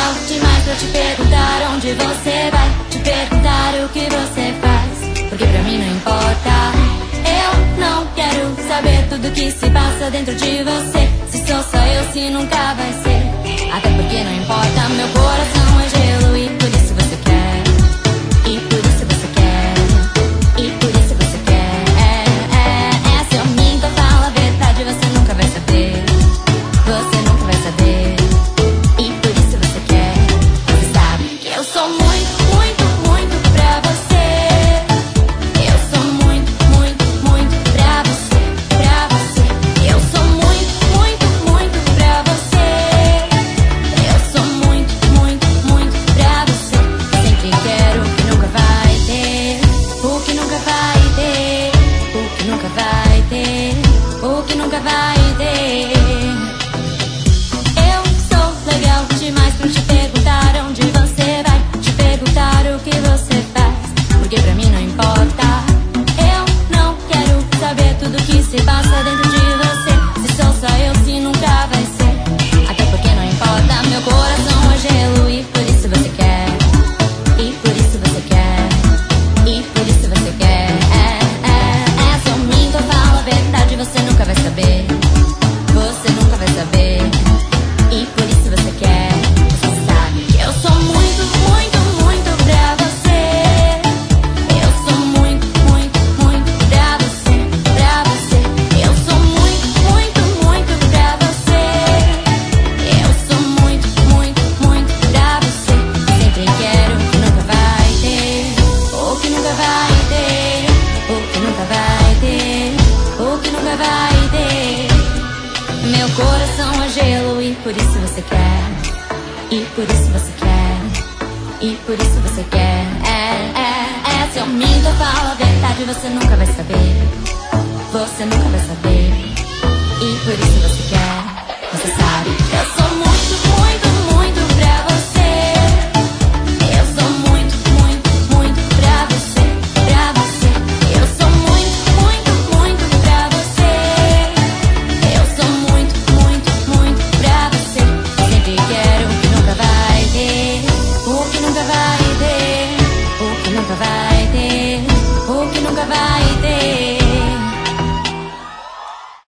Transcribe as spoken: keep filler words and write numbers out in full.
legal demais pra te perguntar onde você vai, te perguntar o que você faz, porque pra mim não importa. Eu não quero saber tudo que se passa dentro de você. Se sou só eu, se nunca vai ser. Até porque não importa, meu coração é gelo e por isso você quer. E por isso você quer. E por isso você quer. É, é, é, se eu minto, eu falo a verdade, você nunca vai saber. Você nunca vai saber. E por isso você quer. Você sabe que eu sou muito, muito, muito pra você. Eu sou muito, muito, muito pra você. Pra você. Eu sou muito, muito, muito pra você. Eu sou muito, muito, muito pra você. Sempre quero o que nunca vai ter. O que nunca vai ter. O que nunca vai ter. O que nunca vai ter. Eu sou legal demais pra te perguntar onde você vai, te perguntar o que você faz, porque pra mim não importa. Eu não quero saber tudo que se passa dentro de você. Se sou só eu, se nunca vai ser. Até porque não importa, meu coração é gelo e por isso você quer. E por isso você quer. E por isso você quer. É, é, é, se eu minto, eu falo a verdade, você nunca vai saber. Você nunca vai saber. E por isso você quer. Você sabe que eu sou muito, muito, muito pra você. Eu sou muito, muito, muito pra você. Pra você. Eu sou muito, muito, muito pra você. Eu sou muito, muito, muito pra você. Sempre quero o que nunca vai ter. O que nunca vai ter. O que nunca vai ter. O que nunca vai ter. Meu coração é gelo e por isso você quer. E por isso você quer. E por isso você quer. É, é, é. Se eu minto, eu falo a verdade, você nunca vai saber. Você nunca vai saber. E por isso você quer. Você sabe que eu sou muito.